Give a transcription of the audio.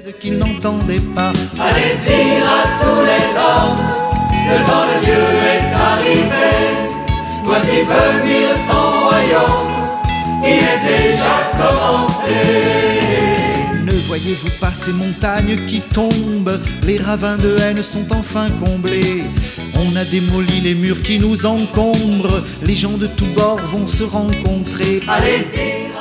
Qu'il n'entendait pas. Allez dire à tous les hommes, le temps de Dieu est arrivé. Voici venir son royaume, il est déjà commencé. Ne voyez-vous pas ces montagnes qui tombent? Les ravins de haine sont enfin comblés. On a démoli les murs qui nous encombrent. Les gens de tous bords vont se rencontrer. Allez dire